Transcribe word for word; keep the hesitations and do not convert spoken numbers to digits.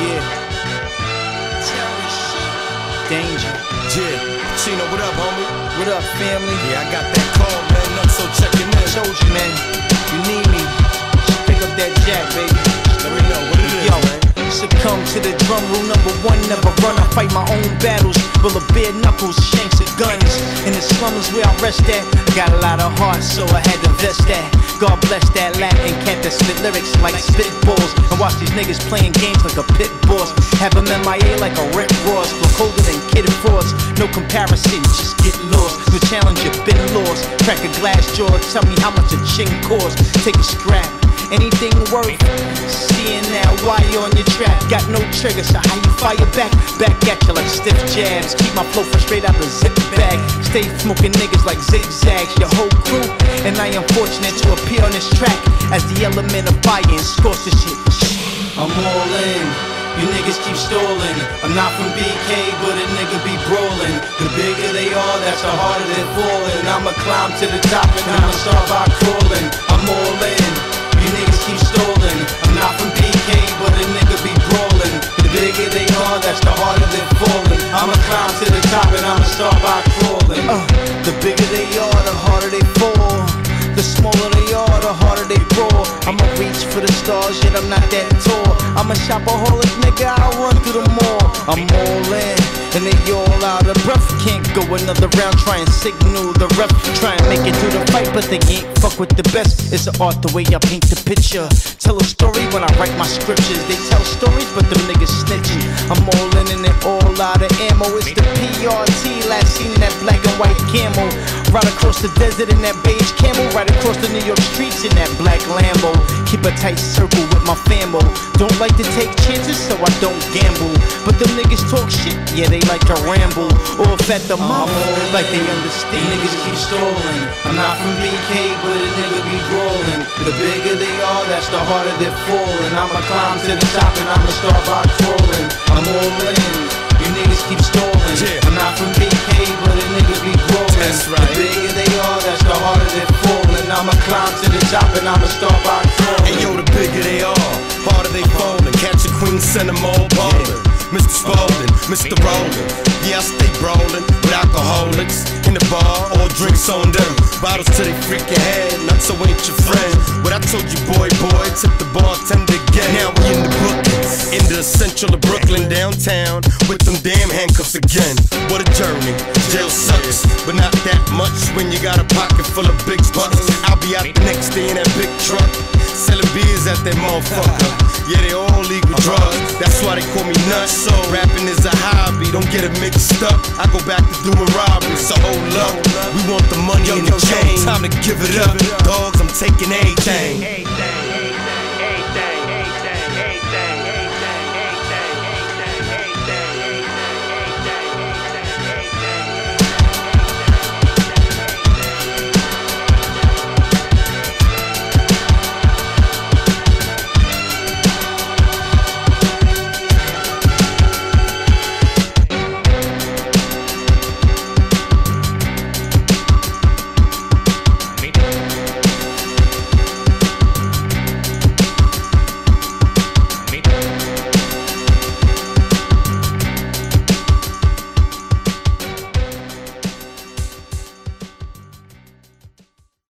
Yeah. Danger. Yeah. Chino, what up, homie? What up, family? Yeah, I got that call, man. I'm so checking in. I told you, man. You need me. Just pick up that jack, baby. Let me know what it is, Yo, man. succumb to the drum rule number one. Never run. I fight my own battles. Full of bare knuckles, shanks and guns. In the slums where I rest at, I got a lot of heart, so I had to invest that. God bless that Latin cat that spit lyrics like spitballs and watch these niggas playing games like a pit boss. Have them M I A like a Rick Ross, look colder than Kid Frost. No comparison, just get lost. No challenge, you've been lost. Crack a glass jaw, tell me how much a chin costs. Take a scrap, anything worth seeing that wire on your trap. Got no trigger, so how you fire back? Back at you like stiff jabs. Keep my flow from straight out the zip bag. Stay smoking niggas like zigzags. Your whole crew, and I am fortunate to appear on this track as the element of fire and scorch the shit. I'm all in. You niggas keep stalling. I'm not from B K, but a nigga be brawling. The bigger they are, that's the harder they're falling. I'ma climb to the top and I'ma start by crawling. I'm all in. You niggas keep stalling. I'm not from B K, but a nigga be brawling. The bigger they are, that's the harder they're falling. I'ma climb to the top and I'ma start by crawling. Uh, the bigger they are, the harder they fall. The smaller they are, the harder they roar. I'ma reach for the stars, yet I'm not that tall. I'm a shopaholic nigga, I'll run through the mall. I'm all in, and they all out of breath. Can't go another round, try and signal the ref. Try and make it through the fight, but they ain't fuck with the best. It's an art the way I paint the picture. Tell a story when I write my scriptures. They tell stories, but them niggas snitching. I'm all in and they all out of ammo. It's the P R T, last seen in that black and white camo. Right across the desert in that beige camel. Right across the New York streets in that black Lambo. Keep a tight circle with my famo. Don't like to take chances, so I don't gamble. But them niggas talk shit, yeah, they like to ramble. Or fat the mouth, like they understand. Niggas keep stalling. I'm not from B K, but a nigga be brawling. The bigger they are, that's the harder they're falling. I'ma climb to the top and I'ma start by crawling. I'm all in. You niggas keep stalling. I'm not from B K, but a nigga be brawling. That's right. The bigger they are, that's the harder they're falling. I'ma climb to the top and I'ma start by crawling. And yo, the bigger they are, harder they falling. Catch a queen, send them all ballin'. Mister Spalding, Mister Rollin'. Yeah, I stay brawlin' with alcoholics in the bar, all drinks on them. Bottles to they freaking head, not so ain't your friend. What I told you, boy, boy, tip the bartender again. Now we in the Brooklyn, in the central of Brooklyn, downtown, with them damn handcuffs again. What a journey, jail sucks, but not that much when you got a pocket full of big bucks. I'll be out the next day in that big truck, selling beers at that motherfucker. Yeah, they all legal drugs, that's why they call me nuts. So rapping is a hobby, don't get it mixed up. I go back to doing robberies, so hold up. We want the money and the change, time to give it up. Dogs, I'm taking everything.